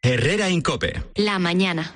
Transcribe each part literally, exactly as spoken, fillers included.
Herrera Incope. La mañana.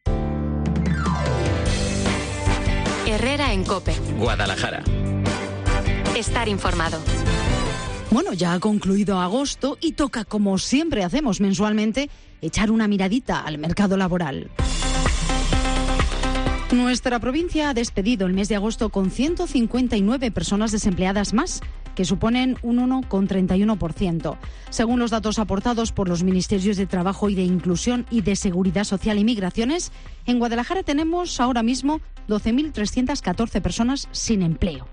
Herrera en Cope. Guadalajara. Estar informado. Bueno, ya ha concluido agosto y toca, como siempre hacemos mensualmente, echar una miradita al mercado laboral. Nuestra provincia ha despedido el mes de agosto con ciento cincuenta y nueve personas desempleadas más, que suponen un uno coma treinta y uno por ciento. Según los datos aportados por los Ministerios de Trabajo y de Inclusión y de Seguridad Social y Migraciones, en Guadalajara tenemos ahora mismo doce mil trescientas catorce personas sin empleo.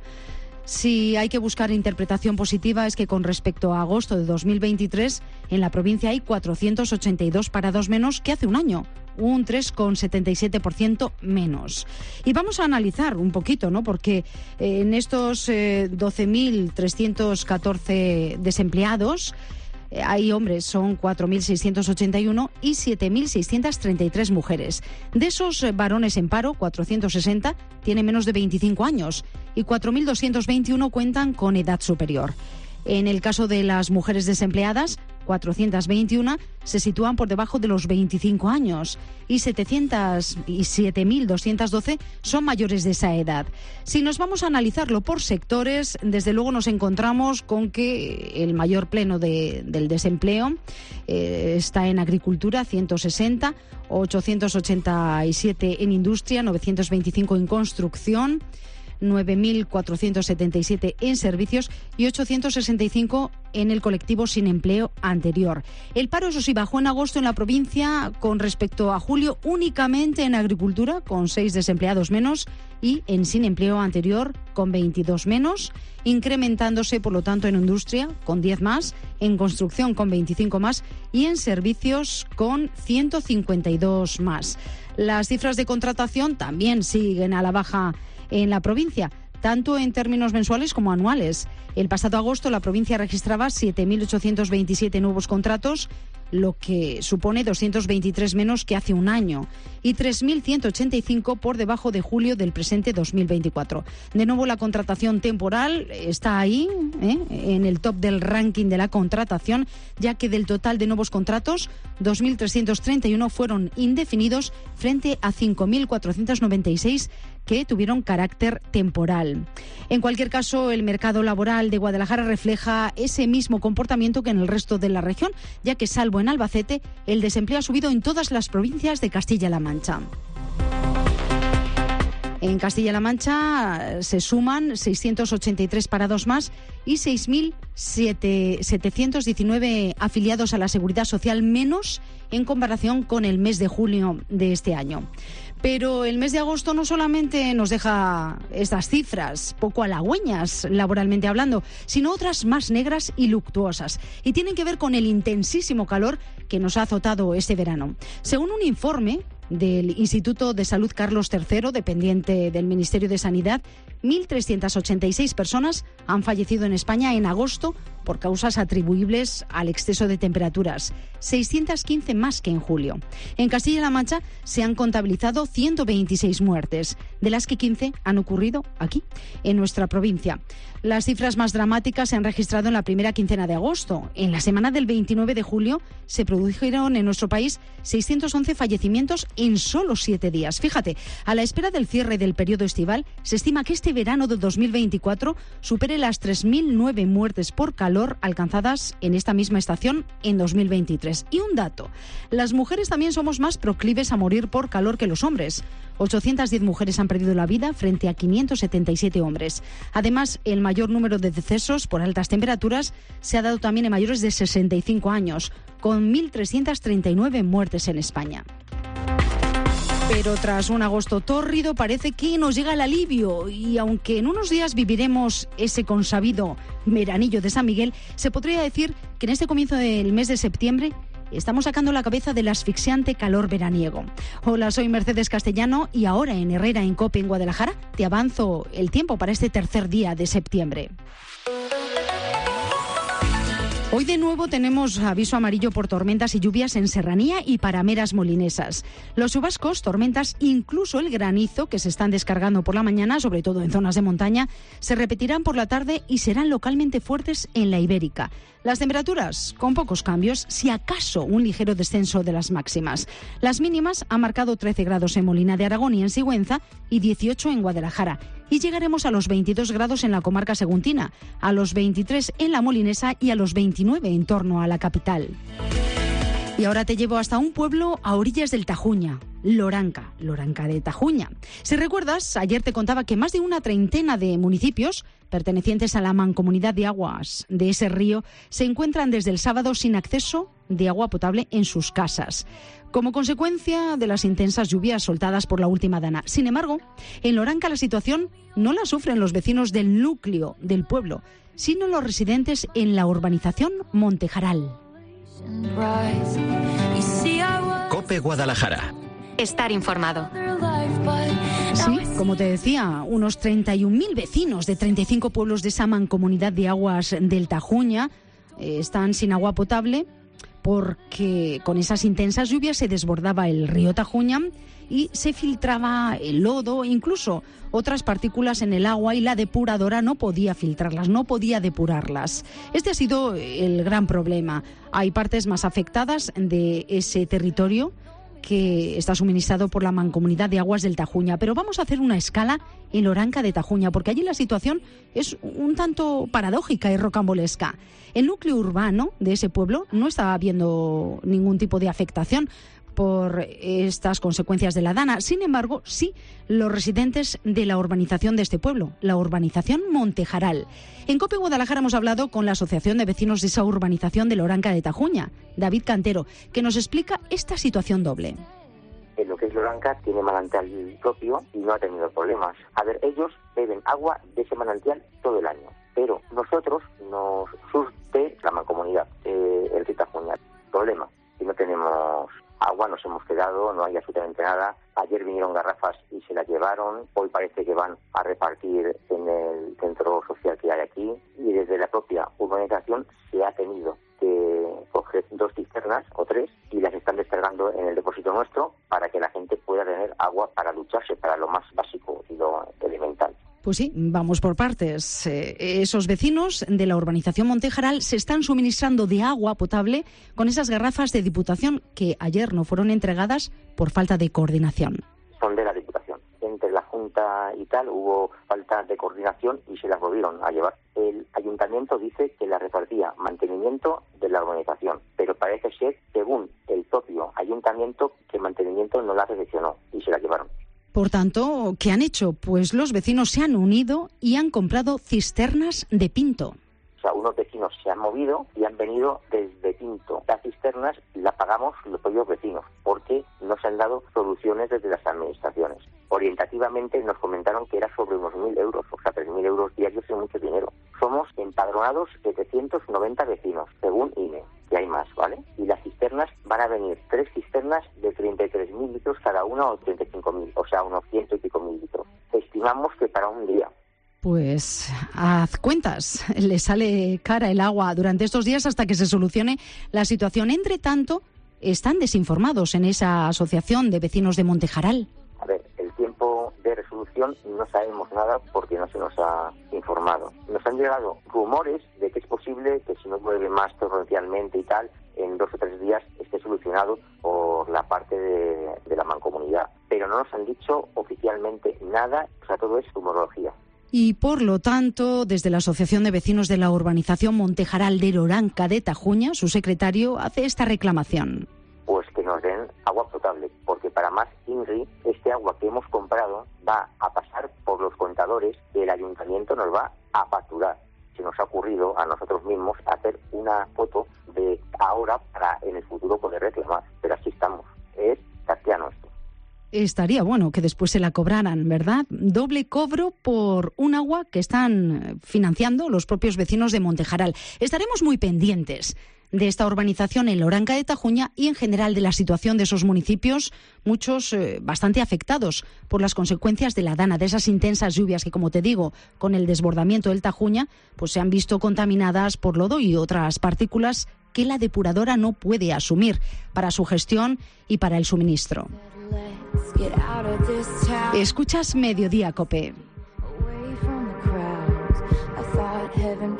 Si hay que buscar interpretación positiva es que con respecto a agosto de dos mil veintitrés, en la provincia hay cuatrocientos ochenta y dos parados menos que hace un año, un tres coma setenta y siete por ciento menos. Y vamos a analizar un poquito, ¿no? Porque en estos eh, doce mil trescientos catorce desempleados, eh, hay hombres, son cuatro mil seiscientos ochenta y uno y siete mil seiscientas treinta y tres mujeres. De esos eh, varones en paro, cuatrocientos sesenta tienen menos de veinticinco años y cuatro mil doscientos veintiuno cuentan con edad superior. En el caso de las mujeres desempleadas, cuatrocientos veintiuno se sitúan por debajo de los veinticinco años y setecientos y siete mil doscientos doce son mayores de esa edad. Si nos vamos a analizarlo por sectores, desde luego nos encontramos con que el mayor pleno de, del desempleo eh, está en agricultura, ciento sesenta, ochocientos ochenta y siete en industria, novecientos veinticinco en construcción, nueve mil cuatrocientos setenta y siete en servicios y ochocientos sesenta y cinco en el colectivo sin empleo anterior. El paro, eso sí, bajó en agosto en la provincia con respecto a julio únicamente en agricultura, con seis desempleados menos, y en sin empleo anterior, con veintidós menos, incrementándose, por lo tanto, en industria, con diez más, en construcción, con veinticinco más, y en servicios, con ciento cincuenta y dos más. Las cifras de contratación también siguen a la baja en la provincia, tanto en términos mensuales como anuales. El pasado agosto la provincia registraba siete mil ochocientos veintisiete nuevos contratos, lo que supone doscientos veintitrés menos que hace un año, y tres mil ciento ochenta y cinco por debajo de julio del presente dos mil veinticuatro. De nuevo, la contratación temporal está ahí, ¿eh? en el top del ranking de la contratación, ya que del total de nuevos contratos, dos mil trescientos treinta y uno fueron indefinidos frente a cinco mil cuatrocientos noventa y seis que tuvieron carácter temporal. En cualquier caso, el mercado laboral de Guadalajara refleja ese mismo comportamiento que en el resto de la región, ya que salvo en Albacete, el desempleo ha subido en todas las provincias de Castilla-La Mancha. En Castilla-La Mancha se suman seiscientos ochenta y tres parados más y seis mil setecientos diecinueve afiliados a la Seguridad Social menos en comparación con el mes de julio de este año. Pero el mes de agosto no solamente nos deja estas cifras poco halagüeñas laboralmente hablando, sino otras más negras y luctuosas. Y tienen que ver con el intensísimo calor que nos ha azotado este verano. Según un informe del Instituto de Salud Carlos tercero, dependiente del Ministerio de Sanidad, mil trescientas ochenta y seis personas han fallecido en España en agosto por causas atribuibles al exceso de temperaturas, seiscientas quince más que en julio. En Castilla-La Mancha se han contabilizado ciento veintiséis muertes, de las que quince han ocurrido aquí, en nuestra provincia. Las cifras más dramáticas se han registrado en la primera quincena de agosto. En la semana del veintinueve de julio se produjeron en nuestro país seiscientos once fallecimientos en solo siete días. Fíjate, a la espera del cierre del periodo estival, se estima que este verano de dos mil veinticuatro supere las tres mil nueve muertes por calor alcanzadas en esta misma estación en dos mil veintitrés. Y un dato, las mujeres también somos más proclives a morir por calor que los hombres. ochocientas diez mujeres han perdido la vida frente a quinientos setenta y siete hombres. Además, el mayor número de decesos por altas temperaturas se ha dado también en mayores de sesenta y cinco años, con mil trescientas treinta y nueve muertes en España. Pero tras un agosto tórrido parece que nos llega el alivio y aunque en unos días viviremos ese consabido veranillo de San Miguel, se podría decir que en este comienzo del mes de septiembre estamos sacando la cabeza del asfixiante calor veraniego. Hola, soy Mercedes Castellano y ahora en Herrera en Cope en Guadalajara te avanzo el tiempo para este tercer día de septiembre. Hoy de nuevo tenemos aviso amarillo por tormentas y lluvias en Serranía y parameras molinesas. Los chubascos, tormentas, incluso el granizo que se están descargando por la mañana, sobre todo en zonas de montaña, se repetirán por la tarde y serán localmente fuertes en la Ibérica. Las temperaturas, con pocos cambios, si acaso un ligero descenso de las máximas. Las mínimas han marcado trece grados en Molina de Aragón y en Sigüenza y dieciocho en Guadalajara. Y llegaremos a los veintidós grados en la comarca saguntina, a los veintitrés en la molinesa y a los veintinueve en torno a la capital. Y ahora te llevo hasta un pueblo a orillas del Tajuña, Loranca, Loranca de Tajuña. Si recuerdas, ayer te contaba que más de una treintena de municipios pertenecientes a la mancomunidad de aguas de ese río se encuentran desde el sábado sin acceso de agua potable en sus casas, como consecuencia de las intensas lluvias soltadas por la última dana. Sin embargo, en Loranca la situación no la sufren los vecinos del núcleo del pueblo, sino los residentes en la urbanización Montejaral. COPE Guadalajara. Estar informado. Sí, como te decía, unos treinta y un mil vecinos de treinta y cinco pueblos de esa mancomunidad de aguas del Tajuña eh, están sin agua potable porque con esas intensas lluvias se desbordaba el río Tajuña y se filtraba el lodo, incluso otras partículas en el agua, y la depuradora no podía filtrarlas, no podía depurarlas. Este ha sido el gran problema. Hay partes más afectadas de ese territorio que está suministrado por la Mancomunidad de Aguas del Tajuña. Pero vamos a hacer una escala en Loranca de Tajuña, porque allí la situación es un tanto paradójica y rocambolesca. El núcleo urbano de ese pueblo no está viendo ningún tipo de afectación por estas consecuencias de la dana. Sin embargo, sí los residentes de la urbanización de este pueblo, la urbanización Montejaral. En COPE Guadalajara hemos hablado con la Asociación de Vecinos de esa urbanización de Loranca de Tajuña, David Cantero, que nos explica esta situación doble. En lo que es Loranca tiene manantial propio y no ha tenido problemas. A ver, ellos beben agua de ese manantial todo el año, pero nosotros nos surte la mancomunidad, eh, el río Tajuña. Problema, si no tenemos agua, nos hemos quedado, no hay absolutamente nada. Ayer vinieron garrafas y se las llevaron. Hoy parece que van a repartir en el centro social que hay aquí. Y desde la propia urbanización se ha tenido que coger dos cisternas o tres y las están descargando en el depósito nuestro para que la gente pueda tener agua para ducharse, para lo más básico y lo elemental. Pues sí, vamos por partes. Eh, esos vecinos de la urbanización Montejaral se están suministrando de agua potable con esas garrafas de Diputación que ayer no fueron entregadas por falta de coordinación. Son de la Diputación. Entre la Junta y tal hubo falta de coordinación y se las volvieron a llevar. El Ayuntamiento dice que la repartía mantenimiento de la urbanización, pero parece ser, según el propio Ayuntamiento, que mantenimiento no la recepcionó y se la llevaron. Por tanto, ¿qué han hecho? Pues los vecinos se han unido y han comprado cisternas de Pinto. O sea, unos vecinos se han movido y han venido desde Pinto. Las cisternas las pagamos los propios vecinos porque no se han dado soluciones desde las administraciones. Orientativamente nos comentaron que era sobre unos mil euros, o sea, tres mil euros diarios es mucho dinero. Somos empadronados setecientos noventa vecinos, según I N E, que hay más, ¿vale? Y las cisternas van a venir tres cisternas de treinta y tres mil litros cada una o treinta y cinco mil, o sea, unos ciento y pico mil litros. Estimamos que para un día. Pues haz cuentas, le sale cara el agua durante estos días hasta que se solucione la situación. Entre tanto, están desinformados en esa asociación de vecinos de Montejaral. A ver, el tiempo de resolución no sabemos nada porque no se nos ha informado. Nos han llegado rumores de que es posible que si no llueve más torrencialmente y tal, en dos o tres días esté solucionado por la parte de, de la mancomunidad. Pero no nos han dicho oficialmente nada, o sea, todo es rumorología. Y, por lo tanto, desde la Asociación de Vecinos de la Urbanización Montejaral de Loranca de Tajuña, su secretario hace esta reclamación. Pues que nos den agua potable, porque para más INRI, este agua que hemos comprado va a pasar por los contadores que el ayuntamiento nos va a facturar. Se nos ha ocurrido a nosotros mismos hacer una foto de ahora para en el futuro poder reclamar, pero así estamos. Es castiano esto. Estaría bueno que después se la cobraran, ¿verdad? Doble cobro por un agua que están financiando los propios vecinos de Montejaral. Estaremos muy pendientes de esta urbanización en Loranca de Tajuña y en general de la situación de esos municipios, muchos eh, bastante afectados por las consecuencias de la dana, de esas intensas lluvias que, como te digo, con el desbordamiento del Tajuña, pues se han visto contaminadas por lodo y otras partículas que la depuradora no puede asumir para su gestión y para el suministro. Escuchas Mediodía, COPE.